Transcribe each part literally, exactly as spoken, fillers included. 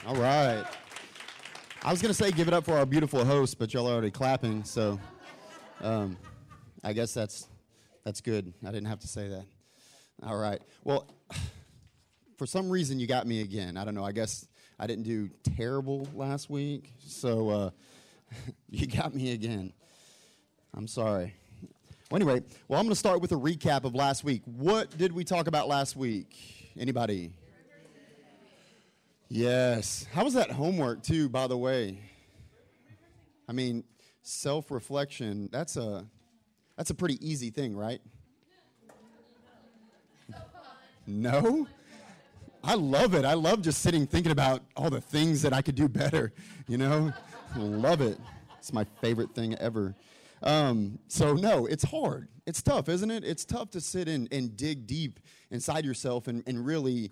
All right. I was going to say give it up for our beautiful host, but y'all are already clapping, so um, I guess that's that's good. I didn't have to say that. All right. Well, for some reason, you got me again. I don't know. I guess I didn't do terrible last week, so uh, you got me again. I'm sorry. Well, anyway, well, I'm going to start with a recap of last week. What did we talk about last week? Anybody? Yes. How was that homework, too, by the way? I mean, self-reflection, that's a, that's a pretty easy thing, right? No? I love it. I love just sitting thinking about all the things that I could do better, you know? I love it. It's my favorite thing ever. Um, so, no, it's hard. It's tough, isn't it? It's tough to sit and, and dig deep inside yourself and, and really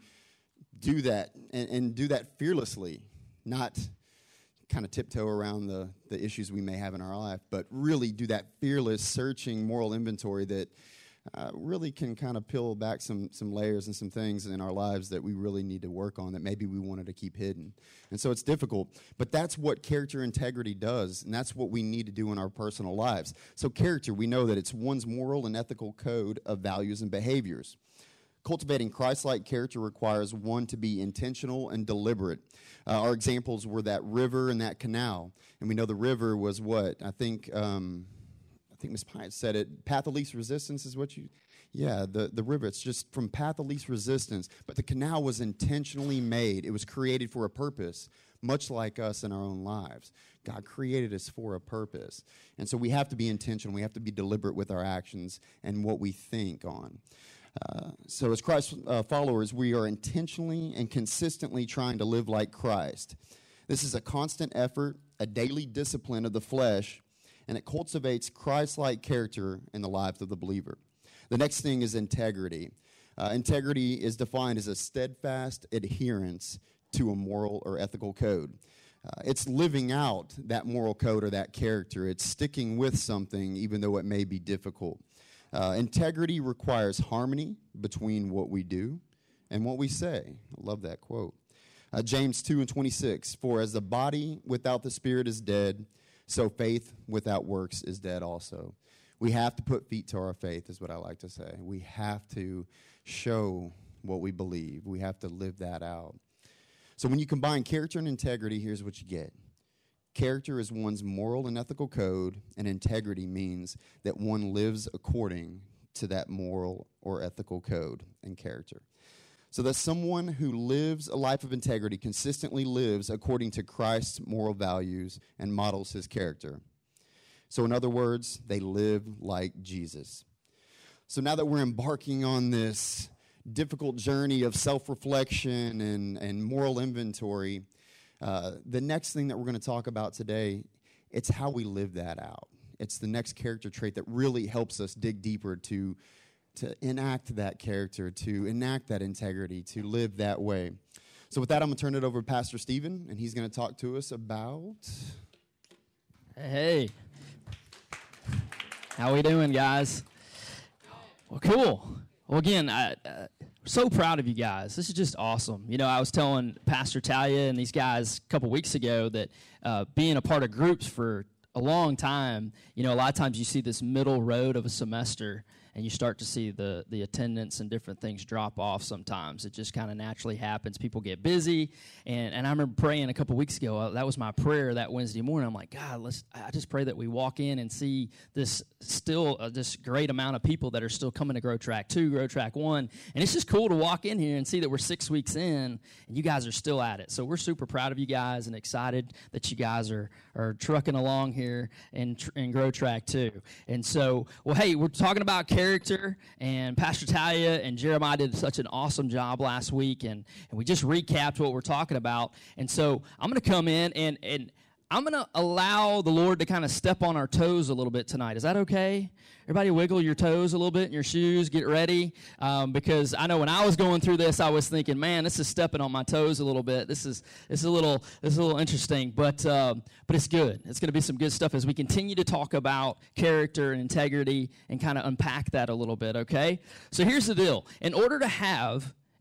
do that and, and do that fearlessly, not kind of tiptoe around the, the issues we may have in our life, but really do that fearless, searching moral inventory that uh, really can kind of peel back some some layers and some things in our lives that we really need to work on that maybe we wanted to keep hidden. And so it's difficult, but that's what character integrity does, and that's what we need to do in our personal lives. So character, we know that it's one's moral and ethical code of values and behaviors. Cultivating Christ-like character requires one to be intentional and deliberate. Uh, our examples were that river and that canal. And we know the river was what? I think um, I think Miz Pyatt said it. Path of least resistance is what you... Yeah, the, the river. It's just from path of least resistance. But the canal was intentionally made. It was created for a purpose, much like us in our own lives. God created us for a purpose. And so we have to be intentional. We have to be deliberate with our actions and what we think on. Uh, so as Christ uh, followers, we are intentionally and consistently trying to live like Christ. This is a constant effort, a daily discipline of the flesh, and it cultivates Christ-like character in the lives of the believer. The next thing is integrity. Uh, integrity is defined as a steadfast adherence to a moral or ethical code. Uh, it's living out that moral code or that character. It's sticking with something even though it may be difficult. Uh, integrity requires harmony between what we do and what we say. I love that quote. Uh, James two and twenty-six, for as the body without the spirit is dead, so faith without works is dead also. We have to put feet to our faith is what I like to say. We have to show what we believe. We have to live that out. So when you combine character and integrity, here's what you get. Character is one's moral and ethical code, and integrity means that one lives according to that moral or ethical code and character. So that someone who lives a life of integrity consistently lives according to Christ's moral values and models his character. So in other words, they live like Jesus. So now that we're embarking on this difficult journey of self-reflection and, and moral inventory, Uh, the next thing that we're going to talk about today, it's how we live that out. It's the next character trait that really helps us dig deeper to, to enact that character, to enact that integrity, to live that way. So with that, I'm going to turn it over to Pastor Stephen, and he's going to talk to us about... Hey. How we doing, guys? Well, cool. Well, again, I... Uh, so proud of you guys. This is just awesome. You know, I was telling Pastor Talia and these guys a couple weeks ago that uh, being a part of groups for a long time, you know, a lot of times you see this middle road of a semester and you start to see the the attendance and different things drop off sometimes. It just kind of naturally happens. People get busy. And, and I remember praying a couple weeks ago. Uh, that was my prayer that Wednesday morning. I'm like, God, let's. I just pray that we walk in and see this still uh, this great amount of people that are still coming to Grow Track two, Grow Track one. And it's just cool to walk in here and see that we're six weeks in and you guys are still at it. So we're super proud of you guys and excited that you guys are, are trucking along here in, in Grow Track two. And so, well, hey, we're talking about character. Character, and Pastor Talia and Jeremiah did such an awesome job last week, and, and we just recapped what we're talking about. And so I'm going to come in, and, and I'm going to allow the Lord to kind of step on our toes a little bit tonight. Is that okay? Everybody wiggle your toes a little bit in your shoes. Get ready, um, because I know when I was going through this, I was thinking, man, this is stepping on my toes a little bit. This is this is a little this is a little interesting, but um, but it's good. It's going to be some good stuff as we continue to talk about character and integrity and kind of unpack that a little bit. Okay, so here's the deal: in order to have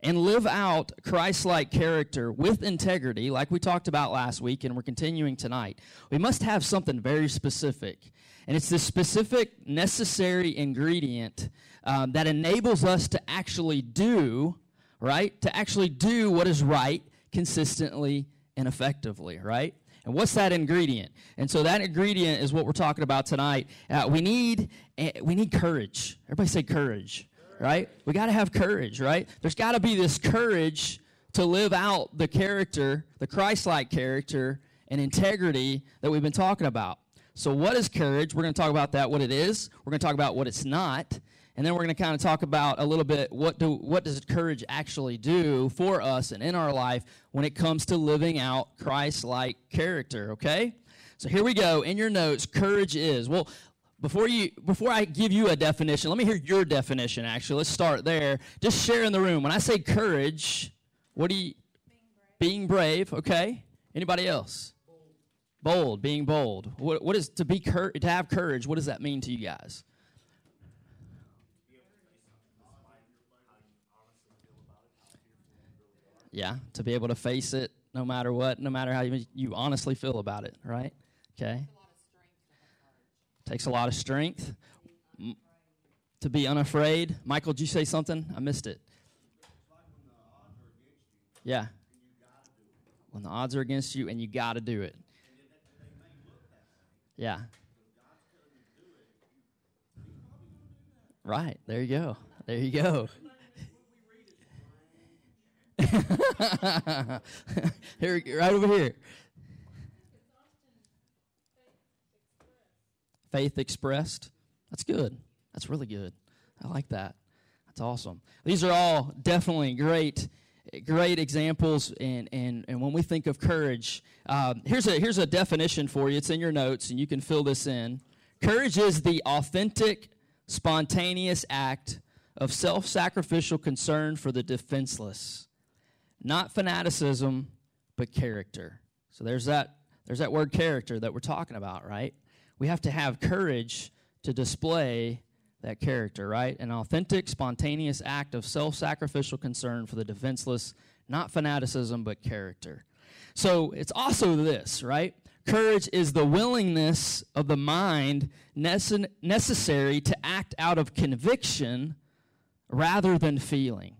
and live out Christ-like character with integrity, like we talked about last week and we're continuing tonight, we must have something very specific. And it's this specific necessary ingredient um, that enables us to actually do, right? To actually do what is right consistently and effectively, right? And what's that ingredient? And so that ingredient is what we're talking about tonight. Uh, we need uh, we need courage. Everybody say courage, right? We got to have courage, right? There's got to be this courage to live out the character, the Christ-like character and integrity that we've been talking about. So what is courage? We're going to talk about that, what it is. We're going to talk about what it's not. And then we're going to kind of talk about a little bit what do what does courage actually do for us and in our life when it comes to living out Christ-like character, okay? So here we go. In your notes, courage is. Well, before you before I give you a definition, let me hear your definition, actually. Let's start there. Just share in the room. When I say courage, what do you... Being brave. Being brave, okay. Anybody else? Bold, being bold. What, what is to be cur- to have courage? What does that mean to you guys? Yeah, to be able to face it no matter what, no matter how you, you honestly feel about it, right? Okay. Takes a lot of strength M- to be unafraid. Michael, did you say something? I missed it. Yeah. When the odds are against you and you got to do it. Yeah. Right. There you go. There you go. Here, right over here. Faith expressed. That's good. That's really good. I like that. That's awesome. These are all definitely great Great examples, and, and, and when we think of courage, um, here's a here's a definition for you. It's in your notes, and you can fill this in. Courage is the authentic, spontaneous act of self-sacrificial concern for the defenseless, not fanaticism, but character. So there's that there's that word character that we're talking about, right? We have to have courage to display that character, right? An authentic, spontaneous act of self-sacrificial concern for the defenseless, not fanaticism, but character. So it's also this, right? Courage is the willingness of the mind nece- necessary to act out of conviction rather than feeling.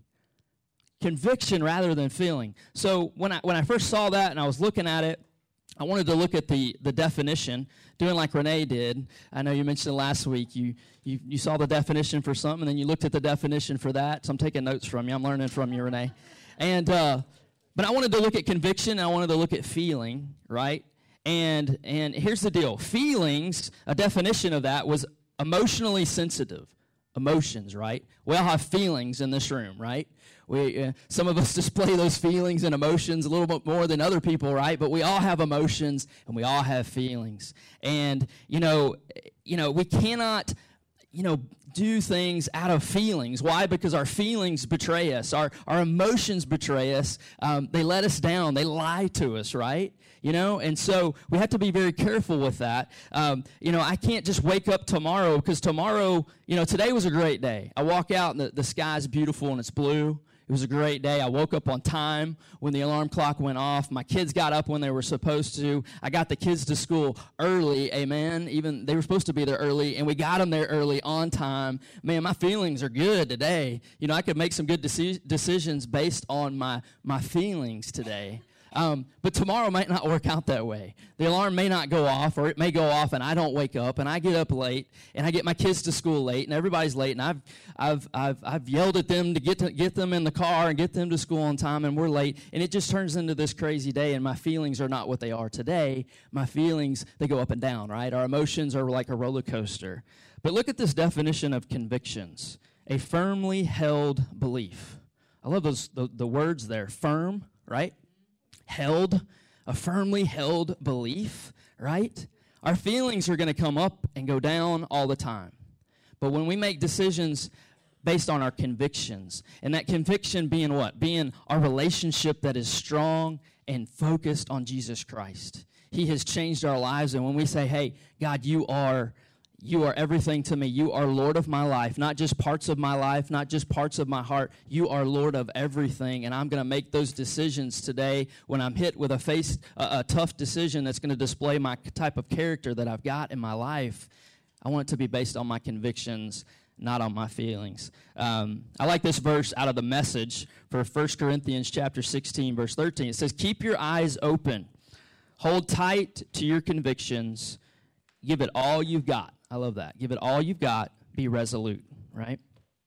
Conviction rather than feeling. So when I when I first saw that and I was looking at it, I wanted to look at the, the definition, doing like Renee did. I know you mentioned last week. You, you you saw the definition for something, and then you looked at the definition for that. So I'm taking notes from you. I'm learning from you, Renee. And uh, but I wanted to look at conviction, and I wanted to look at feeling, right? And and here's the deal. Feelings, a definition of that was emotionally sensitive. Emotions, right? We all have feelings in this room, right? We uh, some of us display those feelings and emotions a little bit more than other people, right? But we all have emotions and we all have feelings. And you know, you know, we cannot, you know, do things out of feelings. Why? Because our feelings betray us. Our our emotions betray us. Um, they let us down. They lie to us, right? You know, and so we have to be very careful with that. Um, you know, I can't just wake up tomorrow because tomorrow, you know, today was a great day. I walk out and the, the sky's beautiful and it's blue. It was a great day. I woke up on time when the alarm clock went off. My kids got up when they were supposed to. I got the kids to school early, amen. Even they were supposed to be there early, and we got them there early on time. Man, my feelings are good today. You know, I could make some good deci- decisions based on my, my feelings today. Um, but tomorrow might not work out that way. The alarm may not go off, or it may go off and I don't wake up, and I get up late, and I get my kids to school late, and everybody's late, and I've I've I've I've yelled at them to get to get them in the car and get them to school on time, and we're late, and it just turns into this crazy day, and my feelings are not what they are today. My feelings, they go up and down, right? Our emotions are like a roller coaster. But look at this definition of convictions: a firmly held belief. I love those the, the words there, firm, right? Held, a firmly held belief, right? Our feelings are going to come up and go down all the time. But when we make decisions based on our convictions, and that conviction being what? Being our relationship that is strong and focused on Jesus Christ. He has changed our lives, and when we say, hey, God, you are you are everything to me. You are Lord of my life, not just parts of my life, not just parts of my heart. You are Lord of everything, and I'm going to make those decisions today when I'm hit with a face a, a tough decision that's going to display my type of character that I've got in my life. I want it to be based on my convictions, not on my feelings. Um, I like this verse out of the Message for First Corinthians chapter sixteen, verse thirteen. It says, keep your eyes open. Hold tight to your convictions. Give it all you've got. I love that. Give it all you've got. Be resolute, right?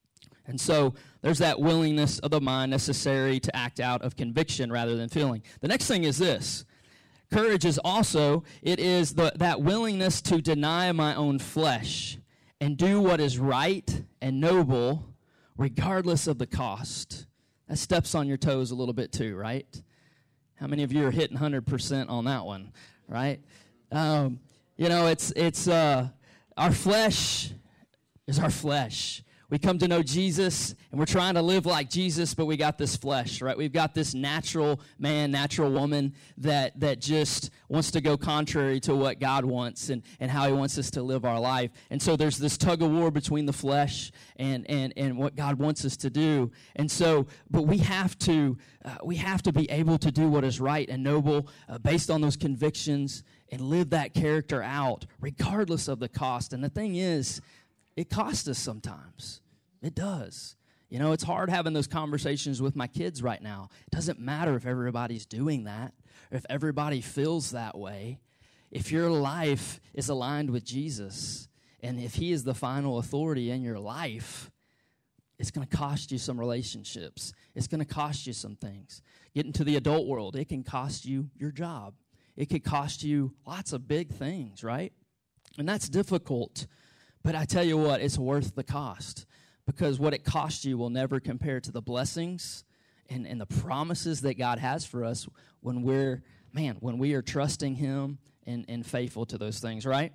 And so there's that willingness of the mind necessary to act out of conviction rather than feeling. The next thing is this. Courage is also, it is the, that willingness to deny my own flesh and do what is right and noble regardless of the cost. That steps on your toes a little bit too, right? How many of you are hitting one hundred percent on that one, right? Um, you know, it's it's uh, our flesh is our flesh. We come to know Jesus, and we're trying to live like Jesus, but we got this flesh, right? We've got this natural man, natural woman that that just wants to go contrary to what God wants and, and how he wants us to live our life. And so there's this tug of war between the flesh and and, and what God wants us to do. And so, but we have to uh, we have to be able to do what is right and noble uh, based on those convictions and live that character out regardless of the cost. And the thing is, it costs us sometimes. It does. You know, it's hard having those conversations with my kids right now. It doesn't matter if everybody's doing that, or if everybody feels that way. If your life is aligned with Jesus, and if he is the final authority in your life, it's going to cost you some relationships. It's going to cost you some things. Get into the adult world, it can cost you your job. It could cost you lots of big things, right? And that's difficult. But I tell you what, it's worth the cost, because what it costs you will never compare to the blessings and, and the promises that God has for us when we're, man, when we are trusting him and, and faithful to those things, right?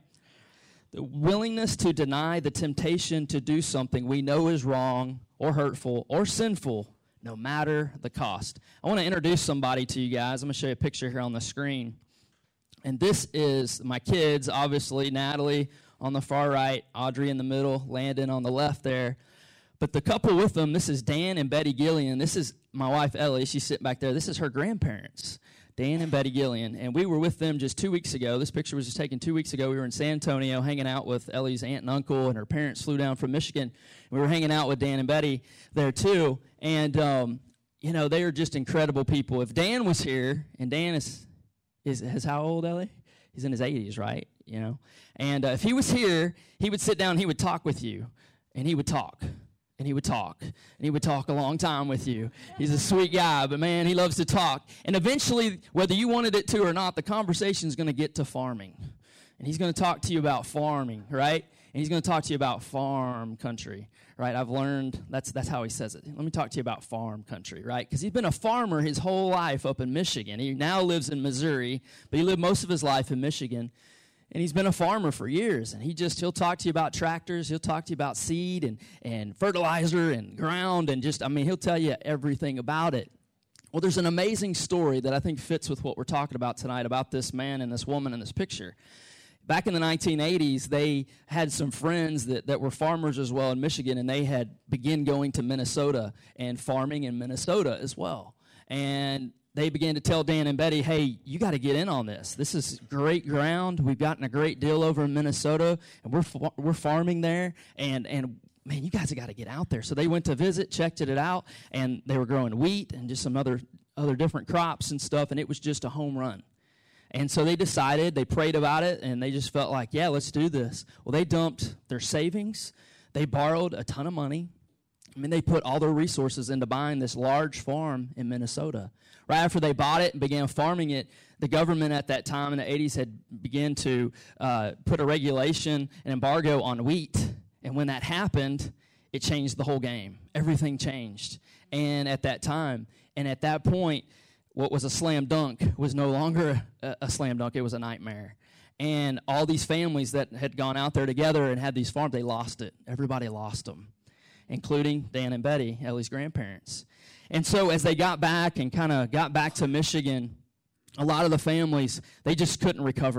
The willingness to deny the temptation to do something we know is wrong or hurtful or sinful, no matter the cost. I want to introduce somebody to you guys. I'm going to show you a picture here on the screen. And this is my kids, obviously, Natalie on the far right, Audrey in the middle, Landon on the left there. But the couple with them, this is Dan and Betty Gillian. This is my wife, Ellie. She's sitting back there. This is her grandparents, Dan and Betty Gillian. And we were with them just two weeks ago. This picture was just taken two weeks ago. We were in San Antonio hanging out with Ellie's aunt and uncle, and her parents flew down from Michigan. We were hanging out with Dan and Betty there too. And, um, you know, they are just incredible people. If Dan was here, and Dan is, is, is how old, Ellie? He's in his eighties, right? You know, and uh, if he was here, he would sit down, he would talk with you, and he would talk, and he would talk, and he would talk a long time with you. He's a sweet guy, but man, he loves to talk. And eventually, whether you wanted it to or not, the conversation is going to get to farming, and he's going to talk to you about farming, right? And he's going to talk to you about farm country, right? I've learned that's that's how he says it. Let me talk to you about farm country, right? Because he's been a farmer his whole life up in Michigan. He now lives in Missouri, but he lived most of his life in Michigan. And he's been a farmer for years, and he just, he'll talk to you about tractors, he'll talk to you about seed and, and fertilizer and ground, and just, I mean, he'll tell you everything about it. Well, there's an amazing story that I think fits with what we're talking about tonight about this man and this woman in this picture. Back in the nineteen eighties, they had some friends that, that were farmers as well in Michigan, and they had begun going to Minnesota and farming in Minnesota as well. And they began to tell Dan and Betty, hey, you got to get in on this. This is great ground. We've gotten a great deal over in Minnesota, and we're we're farming there, and and man, you guys have got to get out there. So they went to visit, checked it out, and they were growing wheat and just some other other different crops and stuff, and it was just a home run. And so they decided, they prayed about it, and they just felt like, yeah, let's do this. Well, they dumped their savings. They borrowed a ton of money. I mean, they put all their resources into buying this large farm in Minnesota. Right after they bought it and began farming it, the government at that time in the eighties had begun to uh, put a regulation, an embargo on wheat. And when that happened, it changed the whole game. Everything changed. And at that time, and at that point, what was a slam dunk was no longer a, a slam dunk. It was a nightmare. And all these families that had gone out there together and had these farms, they lost it. Everybody lost them, including Dan and Betty, Ellie's grandparents. And so as they got back and kind of got back to Michigan, a lot of the families, they just couldn't recover.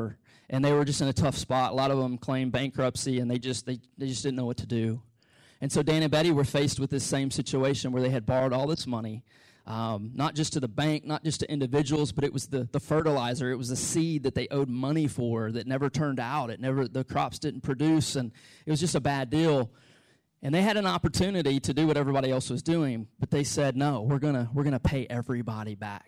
and they were just in a tough spot. A lot of them claimed bankruptcy, and they just they, they just didn't know what to do. And so Dan and Betty were faced with this same situation where they had borrowed all this money, um, not just to the bank, not just to individuals, but it was the, the fertilizer. It was the seed that they owed money for that never turned out. It never the crops didn't produce, and it was just a bad deal. And they had an opportunity to do what everybody else was doing, but they said, no, we're gonna we're gonna pay everybody back.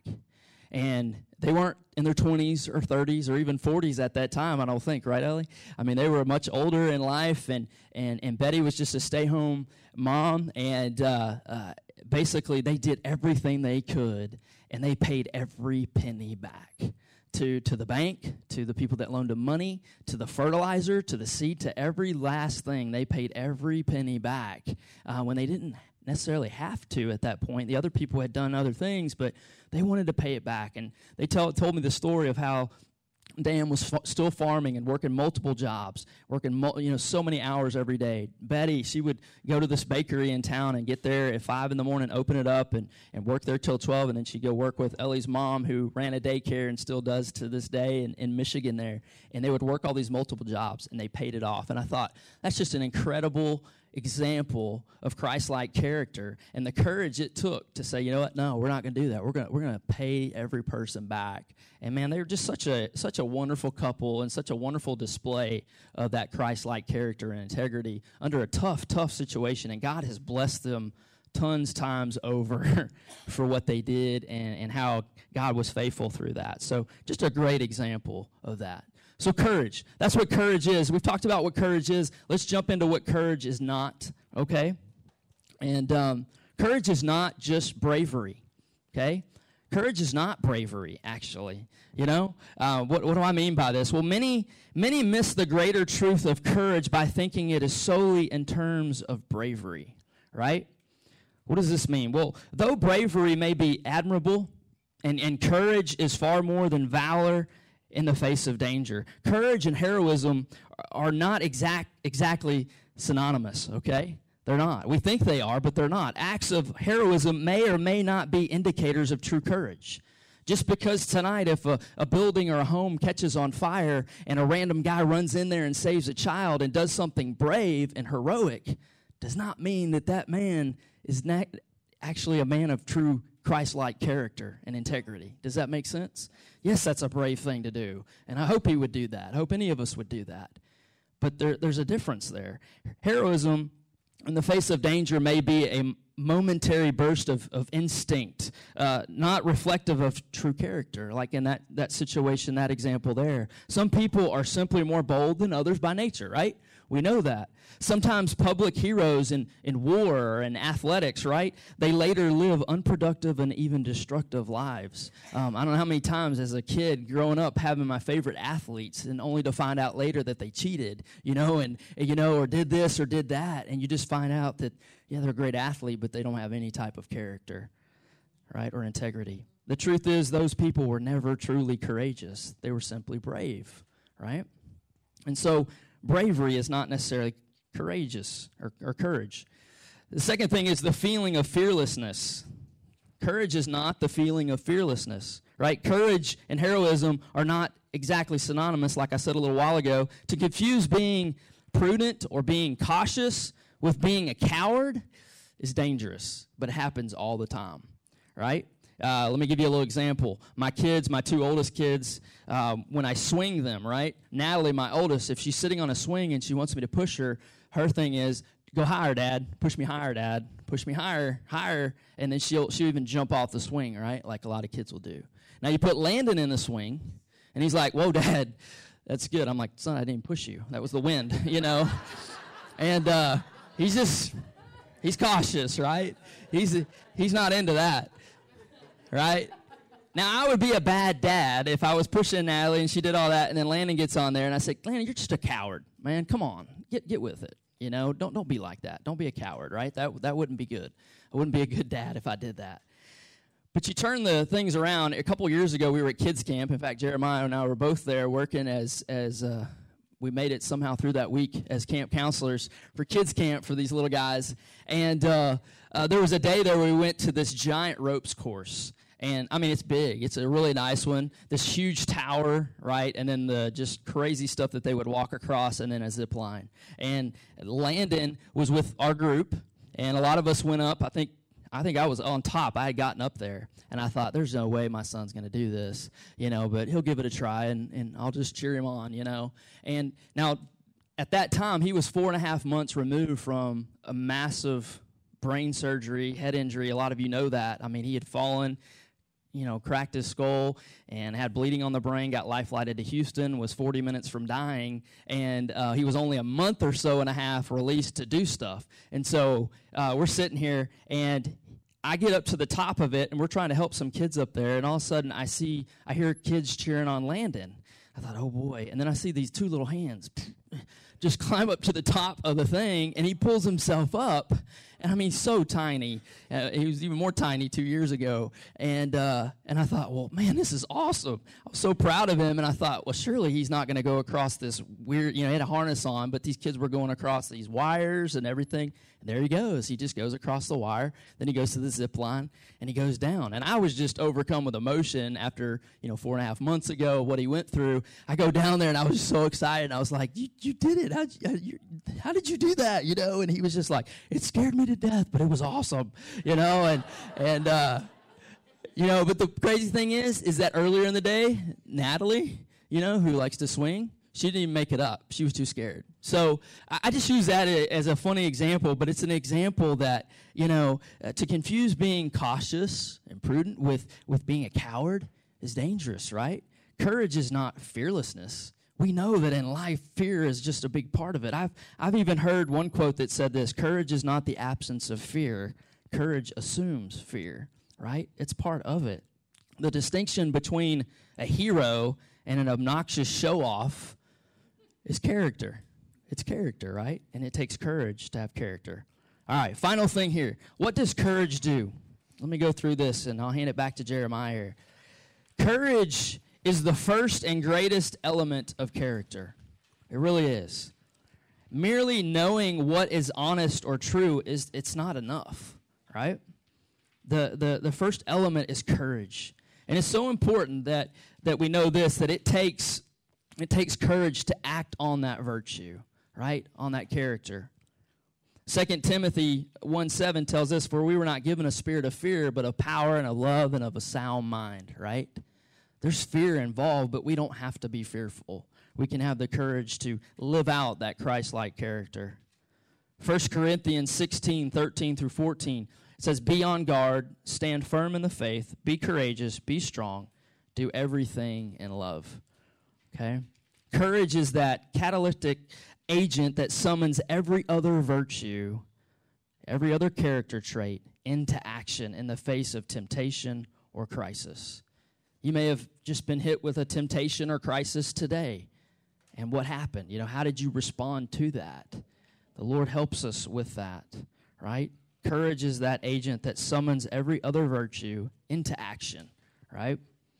And they weren't in their twenties or thirties or even forties at that time, I don't think, right, Ellie? I mean, they were much older in life, and and, and Betty was just a stay-home mom, and uh, uh, basically they did everything they could, and they paid every penny back. To, to the bank, to the people that loaned them money, to the fertilizer, to the seed, to every last thing. They paid every penny back uh, when they didn't necessarily have to at that point. The other people had done other things, but they wanted to pay it back. And they tell, told me the story of how Dan was f- still farming and working multiple jobs, working mul- you know so many hours every day. Betty, she would go to this bakery in town and get there at five in the morning, open it up, and, and work there till twelve, and then she'd go work with Ellie's mom, who ran a daycare and still does to this day in, in Michigan there. And they would work all these multiple jobs, and they paid it off. And I thought, that's just an incredible example of Christ-like character and the courage it took to say, you know what, no, we're not going to do that. We're going we're going to pay every person back. And man, they were just such a such a wonderful couple and such a wonderful display of that Christ-like character and integrity under a tough, tough situation. And God has blessed them tons times over for what they did and, and how God was faithful through that. So just a great example of that. So courage, that's what courage is. We've talked about what courage is. Let's jump into what courage is not, okay? And um, courage is not just bravery, okay? Courage is not bravery, actually. You know, uh, what, what do I mean by this? Well, many, many miss the greater truth of courage by thinking it is solely in terms of bravery, right? What does this mean? Well, though bravery may be admirable, and, and courage is far more than valor in the face of danger. Courage and heroism are not exact exactly synonymous, okay? They're not. We think they are, but they're not. Acts of heroism may or may not be indicators of true courage. Just because tonight if a, a building or a home catches on fire and a random guy runs in there and saves a child and does something brave and heroic does not mean that that man is not actually a man of true Christ-like character and integrity. Does that make sense? Yes, that's a brave thing to do, and I hope he would do that. I hope any of us would do that. But there, there's a difference there. Heroism in the face of danger may be a momentary burst of, of instinct, uh, not reflective of true character, like in that, that situation, that example there. Some people are simply more bold than others by nature, right? We know that. Sometimes public heroes in, in war or in athletics, right, they later live unproductive and even destructive lives. Um, I don't know how many times as a kid growing up having my favorite athletes and only to find out later that they cheated, you know, and, you know, or did this or did that, and you just find out that, yeah, they're a great athlete, but they don't have any type of character, right, or integrity. The truth is those people were never truly courageous. They were simply brave, right? And so bravery is not necessarily courageous or, or courage. The second thing is the feeling of fearlessness. Courage is not the feeling of fearlessness, right? Courage and heroism are not exactly synonymous, like I said a little while ago. To confuse being prudent or being cautious with being a coward is dangerous, but it happens all the time, right? Uh, let me give you a little example. My kids, my two oldest kids, um, when I swing them, right? Natalie, my oldest, if she's sitting on a swing and she wants me to push her, her thing is, go higher, Dad. Push me higher, Dad. Push me higher, higher. And then she'll she'll even jump off the swing, right? Like a lot of kids will do. Now you put Landon in the swing, and he's like, whoa, Dad, that's good. I'm like, son, I didn't push you. That was the wind, you know? And uh, he's just, he's cautious, right? He's He's not into that. Right? Now, I would be a bad dad if I was pushing Natalie and she did all that, and then Landon gets on there, and I say, Landon, you're just a coward, man. Come on. Get get with it. You know, don't don't be like that. Don't be a coward, right? That that wouldn't be good. I wouldn't be a good dad if I did that. But you turn the things around. A couple years ago, we were at kids camp. In fact, Jeremiah and I were both there working as as uh, we made it somehow through that week as camp counselors for kids camp for these little guys. And uh, uh, there was a day there where we went to this giant ropes course. And, I mean, it's big. It's a really nice one. This huge tower, right? And then the just crazy stuff that they would walk across, and then a zip line. And Landon was with our group, and a lot of us went up. I think I think I was on top. I had gotten up there, and I thought, there's no way my son's going to do this, you know, but he'll give it a try, and, and I'll just cheer him on, you know. And now, at that time, he was four and a half months removed from a massive brain surgery, head injury. A lot of you know that. I mean, he had fallen, you know, cracked his skull and had bleeding on the brain, got life-flighted to Houston, was forty minutes from dying, and uh, he was only a month or so and a half released to do stuff. And so uh, we're sitting here, and I get up to the top of it, and we're trying to help some kids up there, and all of a sudden I see, I hear kids cheering on Landon. I thought, oh, boy. And then I see these two little hands just climb up to the top of the thing, and he pulls himself up. And, I mean, so tiny. Uh, he was even more tiny two years ago. And uh, and I thought, well, man, this is awesome. I was so proud of him, and I thought, well, surely he's not going to go across this weird, you know, he had a harness on, but these kids were going across these wires and everything. And there he goes. He just goes across the wire. Then he goes to the zip line, and he goes down. And I was just overcome with emotion after, you know, four and a half months ago, what he went through. I go down there, and I was so excited. I was like, you, you did it. How'd you, you, how did you do that, you know? And he was just like, it scared me to death, but it was awesome, you know? And, and uh, you know, but the crazy thing is, is that earlier in the day, Natalie, you know, who likes to swing, she didn't even make it up. She was too scared. So I, I just use that as a funny example, but it's an example that, you know, uh, to confuse being cautious and prudent with, with being a coward is dangerous, right? Courage is not fearlessness. We know that in life, fear is just a big part of it. I've, I've even heard one quote that said this: courage is not the absence of fear. Courage assumes fear, right? It's part of it. The distinction between a hero and an obnoxious show-off is character. It's character, right? And it takes courage to have character. All right, final thing here. What does courage do? Let me go through this, and I'll hand it back to Jeremiah here. Courage is the first and greatest element of character. It really is. Merely knowing what is honest or true is it's not enough, right? The the the first element is courage. And it's so important that that we know this, that it takes it takes courage to act on that virtue, right? On that character. Second Timothy one seven tells us, for we were not given a spirit of fear, but of power and of love and of a sound mind, right? There's fear involved, but we don't have to be fearful. We can have the courage to live out that Christ-like character. First Corinthians sixteen, thirteen through fourteen, it says, be on guard, stand firm in the faith, be courageous, be strong, do everything in love. Okay? Courage is that catalytic agent that summons every other virtue, every other character trait into action in the face of temptation or crisis. You may have just been hit with a temptation or crisis today. And what happened? You know, how did you respond to that? The Lord helps us with that, right? Courage is that agent that summons every other virtue into action, right?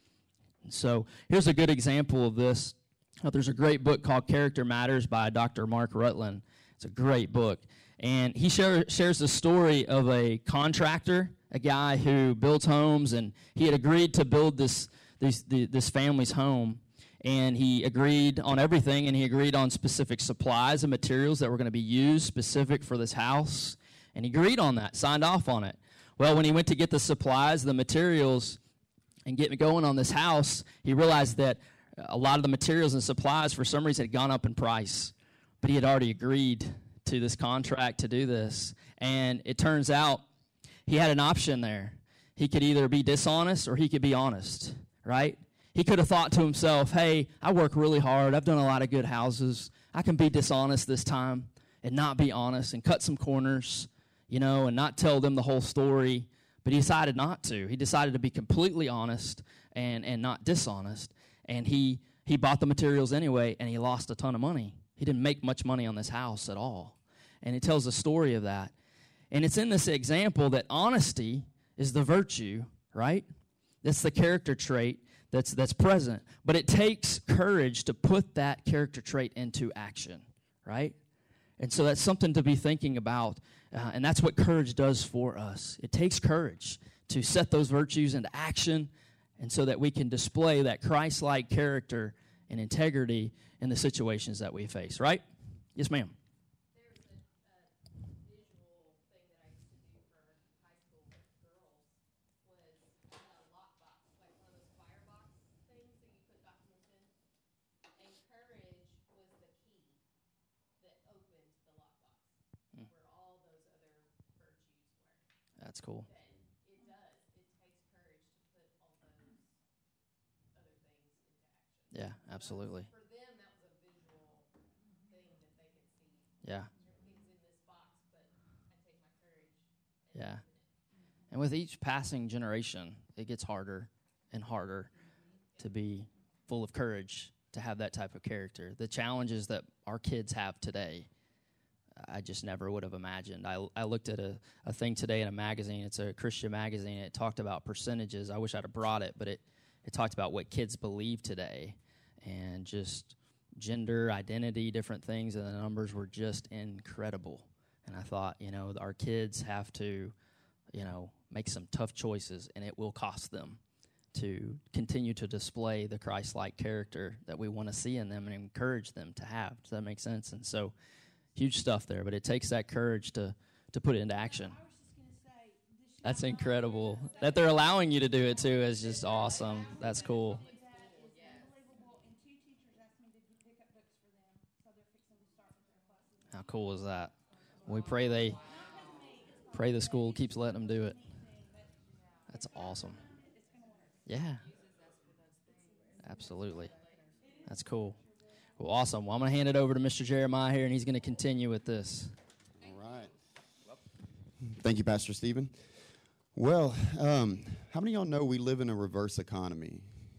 And so here's a good example of this. Oh, there's a great book called Character Matters by Doctor Mark Rutland. It's a great book. And he share, shares the story of a contractor, a guy who builds homes, and he had agreed to build this this, this family's home. And he agreed on everything, and he agreed on specific supplies and materials that were going to be used specific for this house. And he agreed on that, signed off on it. Well, when he went to get the supplies, the materials, and get going on this house, he realized that a lot of the materials and supplies, for some reason, had gone up in price. But he had already agreed to this contract to do this. And it turns out he had an option there. He could either be dishonest or he could be honest, right? He could have thought to himself, hey, I work really hard. I've done a lot of good houses. I can be dishonest this time and not be honest and cut some corners, you know, and not tell them the whole story. But he decided not to. He decided to be completely honest and, and not dishonest. And he, he bought the materials anyway, and he lost a ton of money. He didn't make much money on this house at all. And it tells the story of that. And it's in this example that honesty is the virtue, right? That's the character trait that's that's present. But it takes courage to put that character trait into action, right? And so that's something to be thinking about. Uh, and that's what courage does for us. It takes courage to set those virtues into action, and so that we can display that Christ-like character and integrity in the situations that we face, right? Yes, ma'am. That's cool. It does. It takes courage to put all those other things into action. Yeah, absolutely. For them, that was a visual thing that they could see. Yeah. Everything's in this box, but I take my courage. And Yeah. open it. And with each passing generation, it gets harder and harder to be full of courage, to have that type of character. The challenges that our kids have today, I just never would have imagined. I, I looked at a, a thing today in a magazine. It's a Christian magazine. It talked about percentages. I wish I'd have brought it, but it, it talked about what kids believe today and just gender, identity, different things, and the numbers were just incredible. And I thought, you know, our kids have to, you know, make some tough choices, and it will cost them to continue to display the Christ-like character that we want to see in them and encourage them to have. Does that make sense? And so, huge stuff there, but it takes that courage to, to put it into action. That's incredible. That they're allowing you to do it, too, is just awesome. That's cool. How cool is that? We pray they pray the school keeps letting them do it. That's awesome. Yeah. Absolutely. That's cool. Well, awesome. Well, I'm going to hand it over to Mister Jeremiah here, and he's going to continue with this. All right. Thank you, Pastor Stephen. Well, um, how many of y'all know we live in a reverse economy?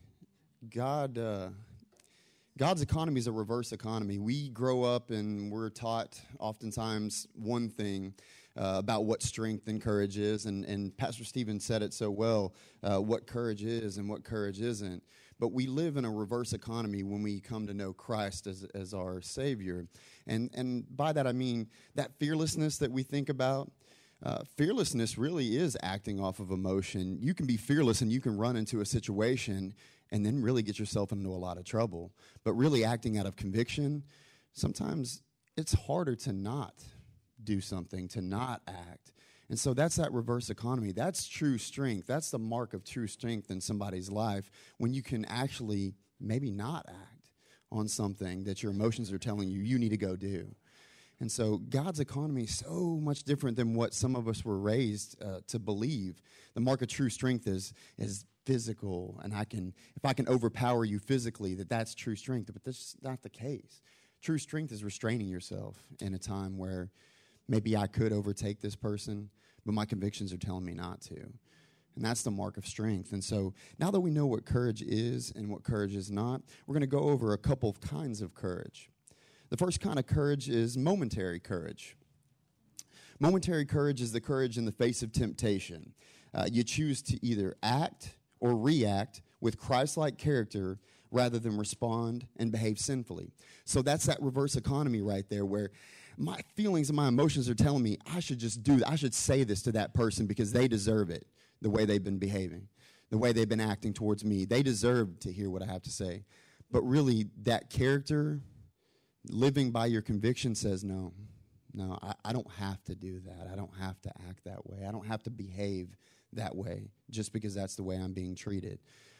God, uh, God's economy is a reverse economy. We grow up and we're taught oftentimes one thing uh, about what strength and courage is, and, and Pastor Stephen said it so well, uh, what courage is and what courage isn't. But we live in a reverse economy when we come to know Christ as, as our Savior. And, and by that I mean that fearlessness that we think about. Uh, fearlessness really is acting off of emotion. You can be fearless and you can run into a situation and then really get yourself into a lot of trouble. But really acting out of conviction, sometimes it's harder to not do something, to not act. And so that's that reverse economy. That's true strength. That's the mark of true strength in somebody's life, when you can actually maybe not act on something that your emotions are telling you you need to go do. And so God's economy is so much different than what some of us were raised uh, to believe. The mark of true strength is is physical, and I can if I can overpower you physically, that that's true strength. But that's not the case. True strength is restraining yourself in a time where maybe I could overtake this person, but my convictions are telling me not to. And that's the mark of strength. And so now that we know what courage is and what courage is not, we're going to go over a couple of kinds of courage. The first kind of courage is momentary courage. Momentary courage is the courage in the face of temptation. Uh, you choose to either act or react with Christ-like character rather than respond and behave sinfully. So that's that reverse economy right there, where my feelings and my emotions are telling me I should just do I should say this to that person because they deserve it, the way they've been behaving, the way they've been acting towards me. They deserve to hear what I have to say. But really, that character, living by your conviction, says, no, no, I, I don't have to do that. I don't have to act that way. I don't have to behave that way just because that's the way I'm being treated.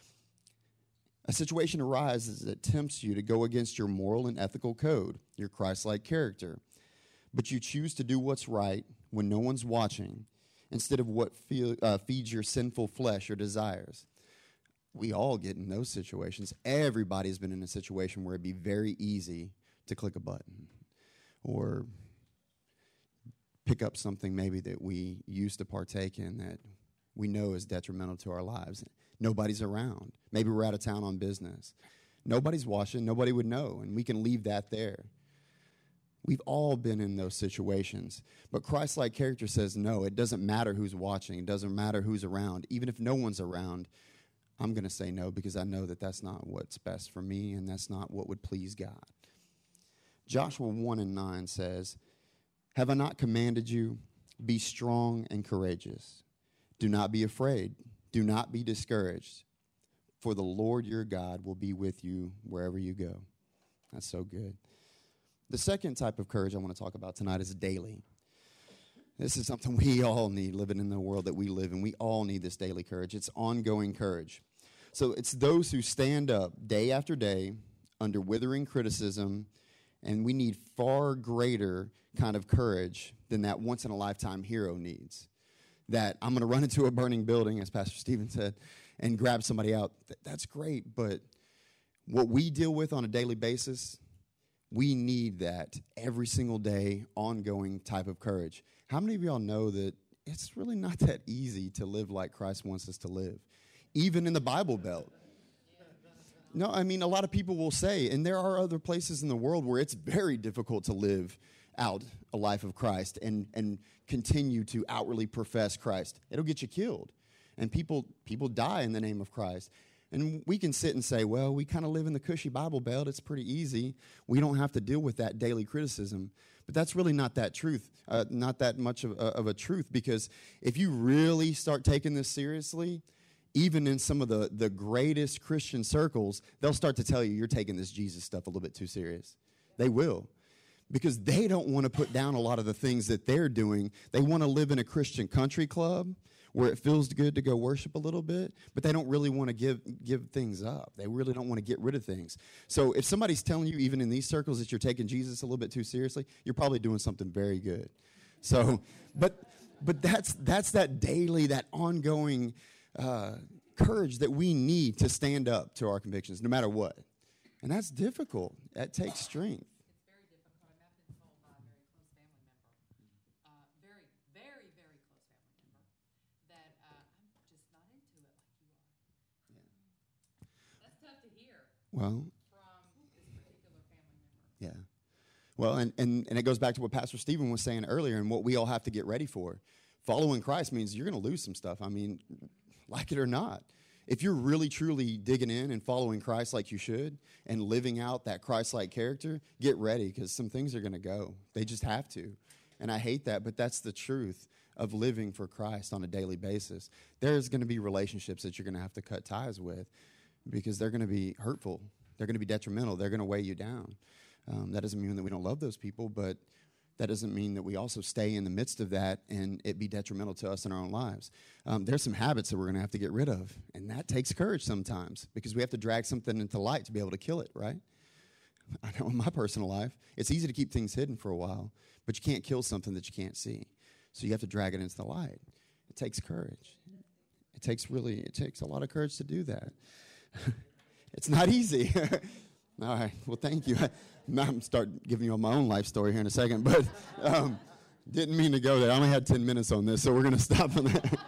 A situation arises that tempts you to go against your moral and ethical code, your Christ-like character, but you choose to do what's right when no one's watching instead of what feel, uh, feeds your sinful flesh or desires. We all get in those situations. Everybody's been in a situation where it'd be very easy to click a button or pick up something maybe that we used to partake in that we know is detrimental to our lives. Nobody's around. Maybe we're out of town on business. Nobody's watching. Nobody would know, and we can leave that there. We've all been in those situations. But Christ-like character says, no, it doesn't matter who's watching. It doesn't matter who's around. Even if no one's around, I'm going to say no because I know that that's not what's best for me, and that's not what would please God. Joshua one and nine says, have I not commanded you, be strong and courageous? Do not be afraid. Do not be discouraged. For the Lord your God will be with you wherever you go. That's so good. The second type of courage I want to talk about tonight is daily. This is something we all need living in the world that we live in. We all need this daily courage. It's ongoing courage. So it's those who stand up day after day under withering criticism, and we need far greater kind of courage than that once-in-a-lifetime hero needs. That I'm going to run into a burning building, as Pastor Stephen said, and grab somebody out. Th- that's great, but what we deal with on a daily basis, we need that every single day, ongoing type of courage. How many of y'all know that it's really not that easy to live like Christ wants us to live, even in the Bible Belt? No, I mean, a lot of people will say, and there are other places in the world where it's very difficult to live out a life of Christ and, and continue to outwardly profess Christ. It'll get you killed. And people people die in the name of Christ. And we can sit and say, well, we kind of live in the cushy Bible Belt. It's pretty easy. We don't have to deal with that daily criticism. But that's really not that truth, uh, not that much of, uh, of a truth, because if you really start taking this seriously, even in some of the, the greatest Christian circles, they'll start to tell you you're taking this Jesus stuff a little bit too serious. They will. Because they don't want to put down a lot of the things that they're doing. They want to live in a Christian country club where it feels good to go worship a little bit, but they don't really want to give give things up. They really don't want to get rid of things. So if somebody's telling you, even in these circles, that you're taking Jesus a little bit too seriously, you're probably doing something very good. So, but but that's that's that daily, that ongoing uh, courage that we need to stand up to our convictions, no matter what. And that's difficult. That takes strength. Well, from this particular family member. Yeah. Well, and, and, and it goes back to what Pastor Stephen was saying earlier and what we all have to get ready for. Following Christ means you're going to lose some stuff. I mean, like it or not. If you're really, truly digging in and following Christ like you should and living out that Christ-like character, get ready because some things are going to go. They just have to. And I hate that, but that's the truth of living for Christ on a daily basis. There's going to be relationships that you're going to have to cut ties with, because they're going to be hurtful. They're going to be detrimental. They're going to weigh you down. Um, that doesn't mean that we don't love those people, but that doesn't mean that we also stay in the midst of that and it be detrimental to us in our own lives. Um, there's some habits that we're going to have to get rid of, and that takes courage sometimes because we have to drag something into light to be able to kill it, right? I know in my personal life, it's easy to keep things hidden for a while, but you can't kill something that you can't see. So you have to drag it into the light. It takes courage. It takes really, it takes a lot of courage to do that. It's not easy. All right. Well, thank you. I'm going to start giving you all my own life story here in a second, but um, didn't mean to go there. I only had ten minutes on this, so we're going to stop on that.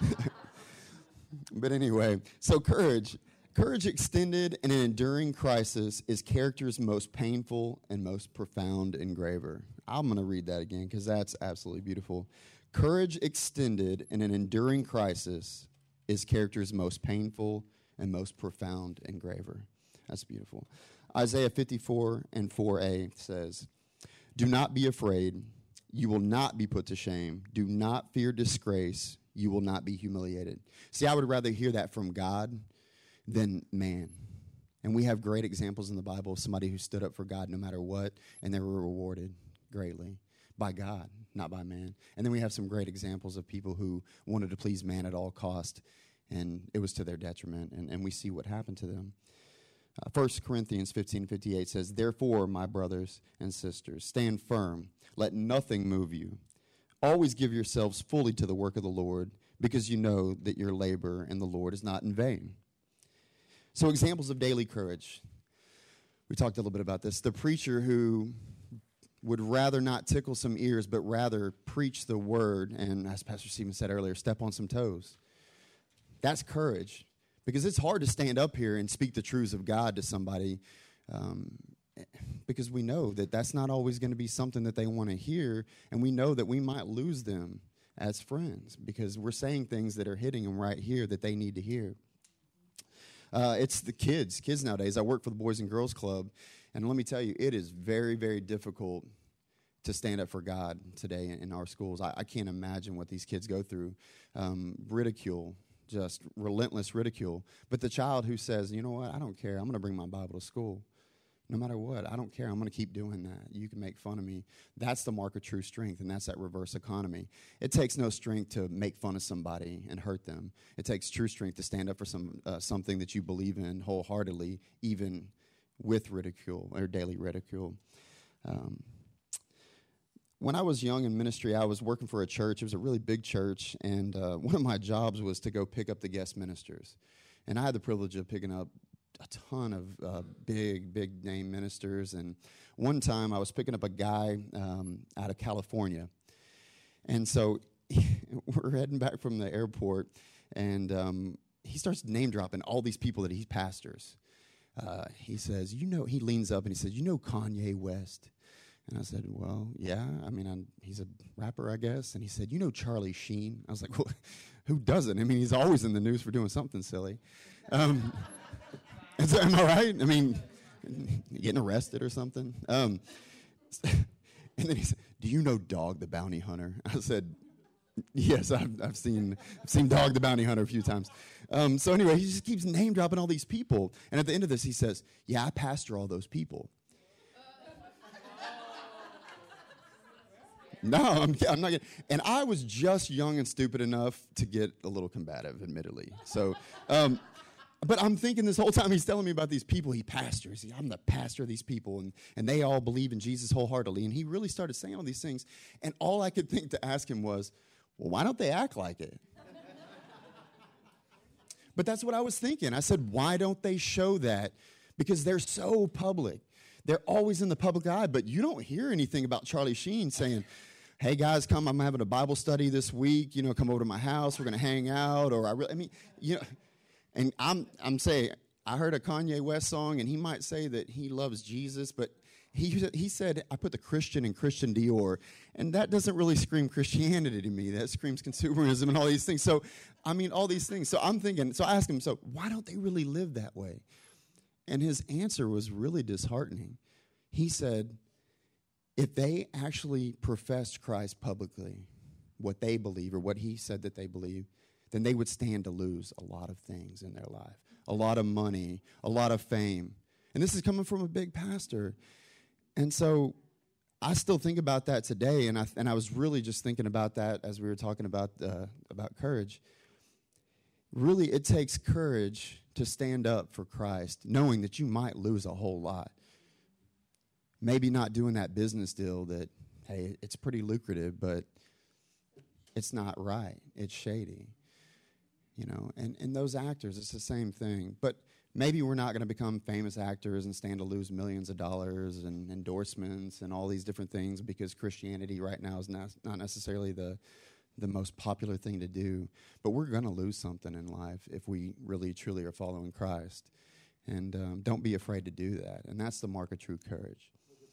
But anyway, so courage. Courage extended in an enduring crisis is character's most painful and most profound engraver. I'm going to read that again because that's absolutely beautiful. Courage extended in an enduring crisis is character's most painful and most profound engraver. That's beautiful. Isaiah fifty-four and four a says, "Do not be afraid. You will not be put to shame. Do not fear disgrace. You will not be humiliated." See, I would rather hear that from God than man. And we have great examples in the Bible of somebody who stood up for God no matter what, and they were rewarded greatly by God, not by man. And then we have some great examples of people who wanted to please man at all cost, and it was to their detriment, and, and we see what happened to them. Uh, First Corinthians fifteen fifty-eight says, "Therefore, my brothers and sisters, stand firm. Let nothing move you. Always give yourselves fully to the work of the Lord, because you know that your labor in the Lord is not in vain." So examples of daily courage. We talked a little bit about this. The preacher who would rather not tickle some ears, but rather preach the word, and as Pastor Stephen said earlier, step on some toes. That's courage, because it's hard to stand up here and speak the truths of God to somebody, um, because we know that that's not always going to be something that they want to hear, and we know that we might lose them as friends because we're saying things that are hitting them right here that they need to hear. Uh, it's the kids, kids nowadays. I work for the Boys and Girls Club, and let me tell you, it is very, very difficult to stand up for God today in, in our schools. I, I can't imagine what these kids go through. Um, ridicule, just relentless ridicule. But the child who says, you know what, I don't care. I'm going to bring my Bible to school. No matter what, I don't care. I'm going to keep doing that. You can make fun of me. That's the mark of true strength, and that's that reverse economy. It takes no strength to make fun of somebody and hurt them. It takes true strength to stand up for some uh, something that you believe in wholeheartedly, even with ridicule or daily ridicule. Um, when I was young in ministry, I was working for a church. It was a really big church, and uh, one of my jobs was to go pick up the guest ministers. And I had the privilege of picking up a ton of uh, big, big name ministers. And one time I was picking up a guy um, out of California. And so we're heading back from the airport, and um, he starts name dropping all these people that he pastors. Uh, he says, you know, he leans up and he says, you know Kanye West? And I said, well, yeah. I mean, I'm, he's a rapper, I guess. And he said, you know Charlie Sheen? I was like, well, who doesn't? I mean, he's always in the news for doing something silly. Um Is that, am I right? I mean, getting arrested or something? Um, and then he said, do you know Dog the Bounty Hunter? I said, yes, I've, I've seen I've seen Dog the Bounty Hunter a few times. Um, so anyway, he just keeps name dropping all these people. And at the end of this, he says, yeah, I pastor all those people. No, I'm, I'm not getting, and I was just young and stupid enough to get a little combative, admittedly. So, um, But I'm thinking this whole time he's telling me about these people he pastors. He, I'm the pastor of these people, and, and they all believe in Jesus wholeheartedly. And he really started saying all these things. And all I could think to ask him was, well, why don't they act like it? But that's what I was thinking. I said, why don't they show that? Because they're so public. They're always in the public eye. But you don't hear anything about Charlie Sheen saying, hey, guys, come, I'm having a Bible study this week. You know, come over to my house. We're going to hang out. Or I really, I mean, you know. And I'm I'm saying, I heard a Kanye West song, and he might say that he loves Jesus, but he he said, I put the Christian in Christian Dior, and that doesn't really scream Christianity to me. That screams consumerism and all these things. So, I mean, all these things. So I'm thinking, so I asked him, so why don't they really live that way? And his answer was really disheartening. He said, if they actually professed Christ publicly, what they believe or what he said that they believe, then they would stand to lose a lot of things in their life, a lot of money, a lot of fame. And this is coming from a big pastor. And so I still think about that today, and I and I was really just thinking about that as we were talking about uh, about courage. Really, it takes courage to stand up for Christ, knowing that you might lose a whole lot. Maybe not doing that business deal that, hey, it's pretty lucrative, but it's not right. It's shady. You know, and, and those actors, it's the same thing. But maybe we're not going to become famous actors and stand to lose millions of dollars and endorsements and all these different things because Christianity right now is not, not necessarily the the most popular thing to do. But we're going to lose something in life if we really, truly are following Christ. And um, don't be afraid to do that. And that's the mark of true courage.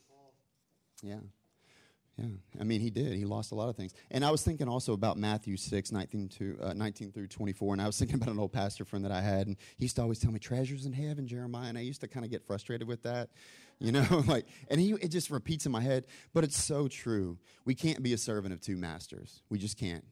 Yeah. Yeah, I mean, he did. He lost a lot of things. And I was thinking also about Matthew six, nineteen, to, uh, nineteen through twenty-four, and I was thinking about an old pastor friend that I had, and he used to always tell me, treasures in heaven, Jeremiah, and I used to kind of get frustrated with that, you know, like, and he it just repeats in my head, but it's so true. We can't be a servant of two masters. We just can't.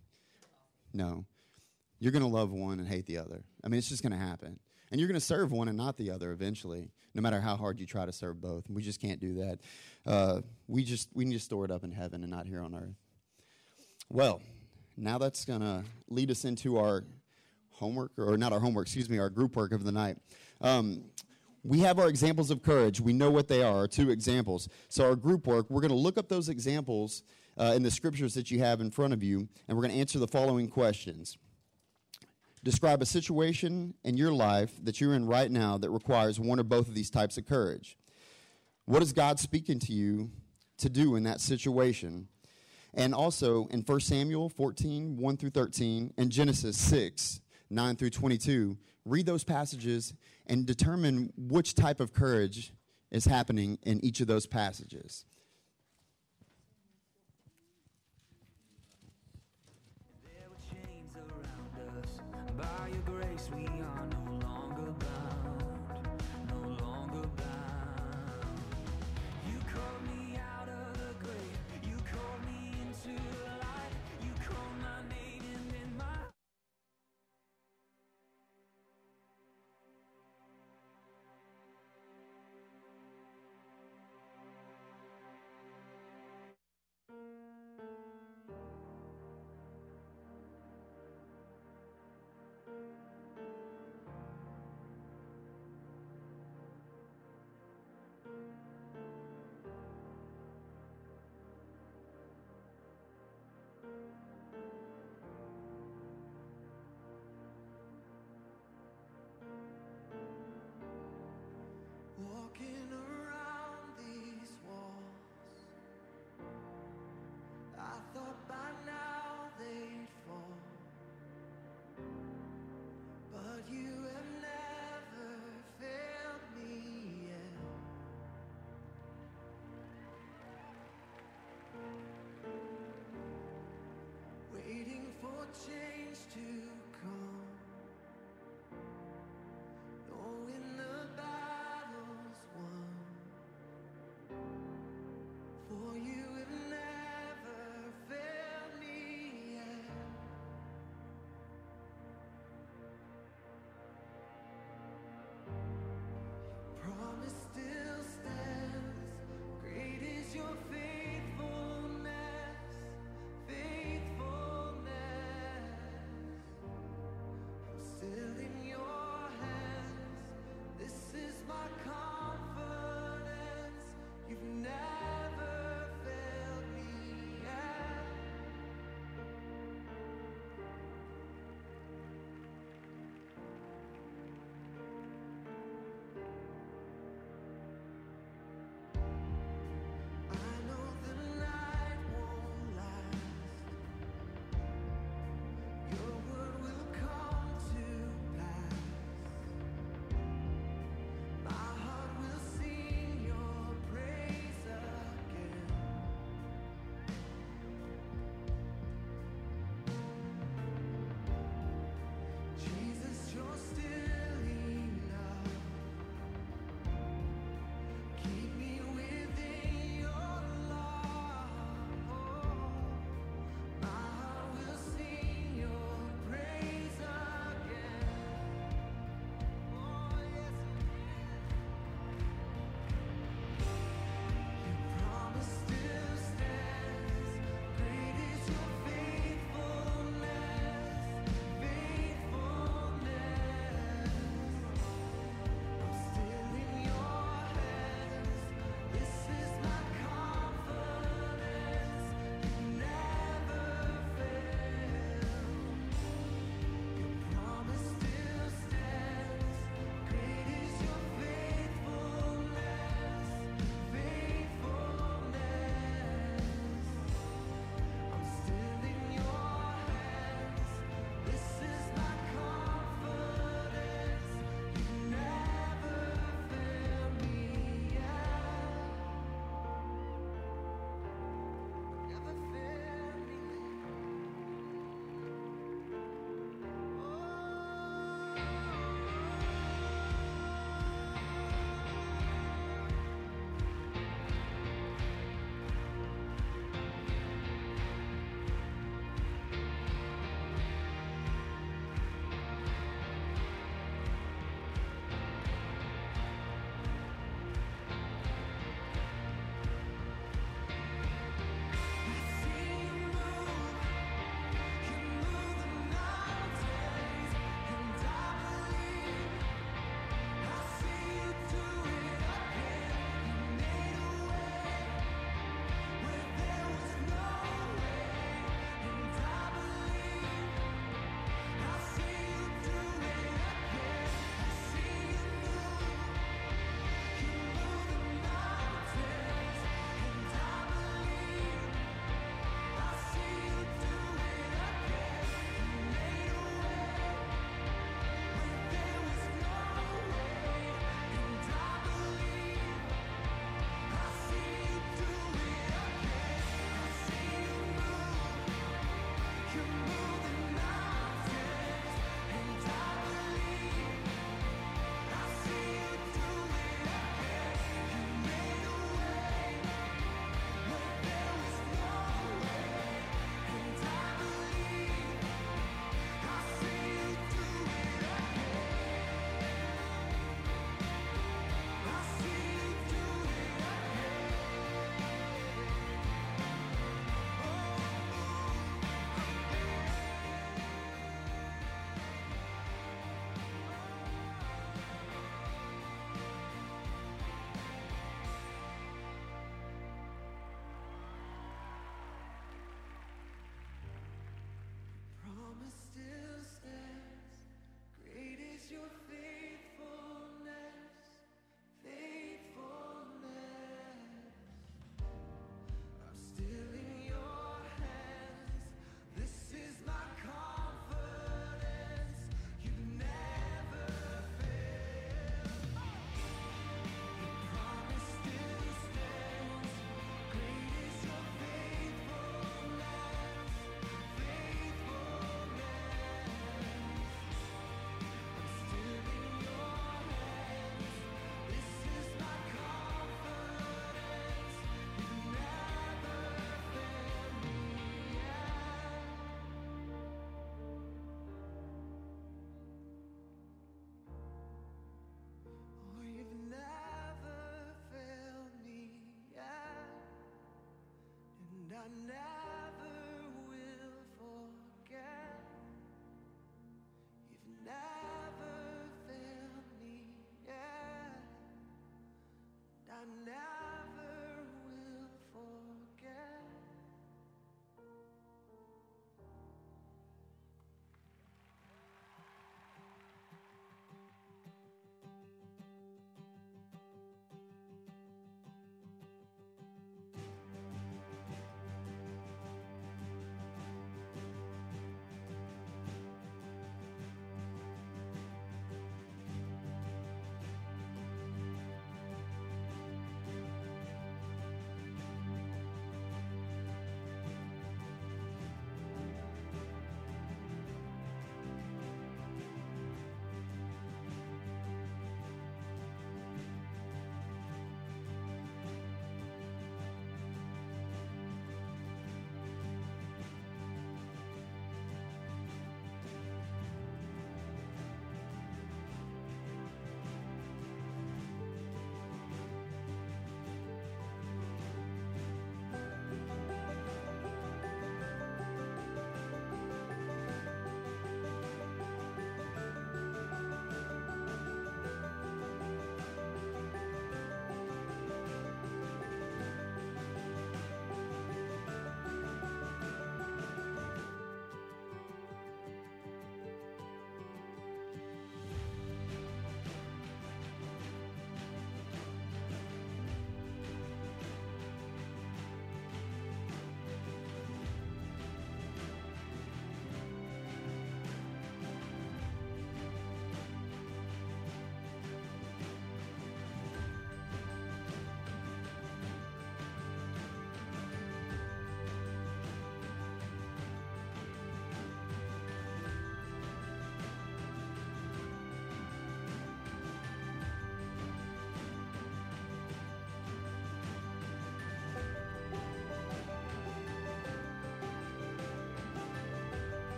No. You're going to love one and hate the other. I mean, it's just going to happen. And you're going to serve one and not the other eventually, no matter how hard you try to serve both. We just can't do that. Uh, we just we need to store it up in heaven and not here on earth. Well, now that's going to lead us into our homework, or not our homework, excuse me, our group work of the night. Um, we have our examples of courage. We know what they are, our two examples. So our group work, we're going to look up those examples uh, in the scriptures that you have in front of you, and we're going to answer the following questions. Describe a situation in your life that you're in right now that requires one or both of these types of courage. What is God speaking to you to do in that situation? And also in First Samuel fourteen, one through thirteen, and Genesis six, nine through twenty-two, read those passages and determine which type of courage is happening in each of those passages. You called me out of the grave. You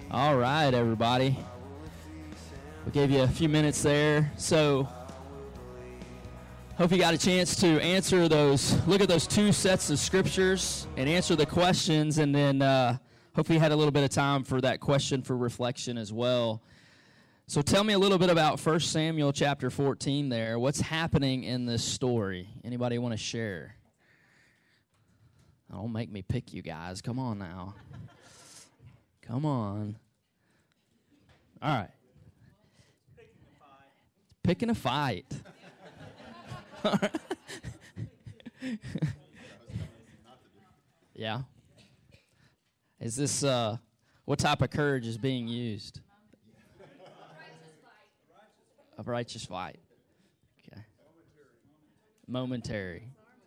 All right, everybody. We gave you a few minutes there. So, hope you got a chance to answer those, look at those two sets of scriptures and answer the questions, and then uh, hopefully you had a little bit of time for that question for reflection as well. So tell me a little bit about First Samuel chapter fourteen there. What's happening in this story? Anybody want to share? Don't make me pick you guys. Come on now. Come on. All right. Picking a fight. Yeah. Is this, uh, what type of courage is being used? A righteous fight. Okay. Momentary.